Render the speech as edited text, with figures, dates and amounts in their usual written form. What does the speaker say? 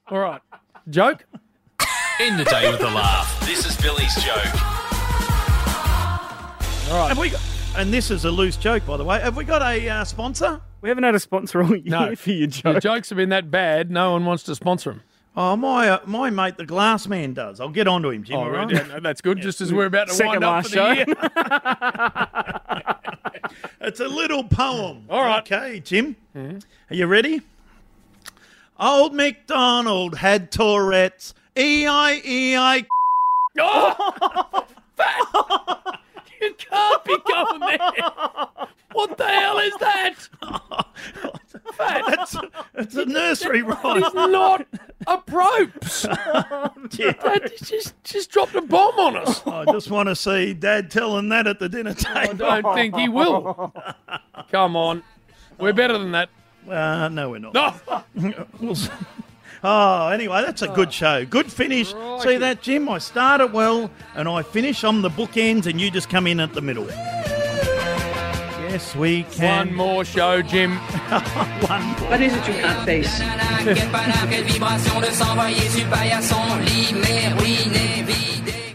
All right. Joke? In the day with a laugh. This is Billy's joke. All right. Have we got, and this is a loose joke, by the way. Have we got a sponsor? We haven't had a sponsor all year No. for your Your joke. jokes have been that bad, no one wants to sponsor them. Oh, my mate, the glass man does. I'll get on to him, Jim. all right? Yeah, no, that's good. Just as we're about to Second wind up last for the show. year. It's a little poem. All right. Okay, Jim. Are you ready? Old MacDonald had Tourette's. E-I-E-I. Oh, fat. You can't be going there. What the hell is that? Fat. It's a nursery It's rhyme. not appropriate. Dad just dropped a bomb on us. I just want to see Dad telling that at the dinner I table. don't think he will. Come on. We're better than that. No, we're not. No. We'll see. Oh, anyway, that's a good show. Good finish. See that, Jim? I started well and I finish on the bookends and you just come in at the middle. Yes, we can. One more show, Jim. One more. What is it you can't face? Quelle banane, quelle vibration de s'envoyer sur le paillasson, lit, mais ruiné, vidé.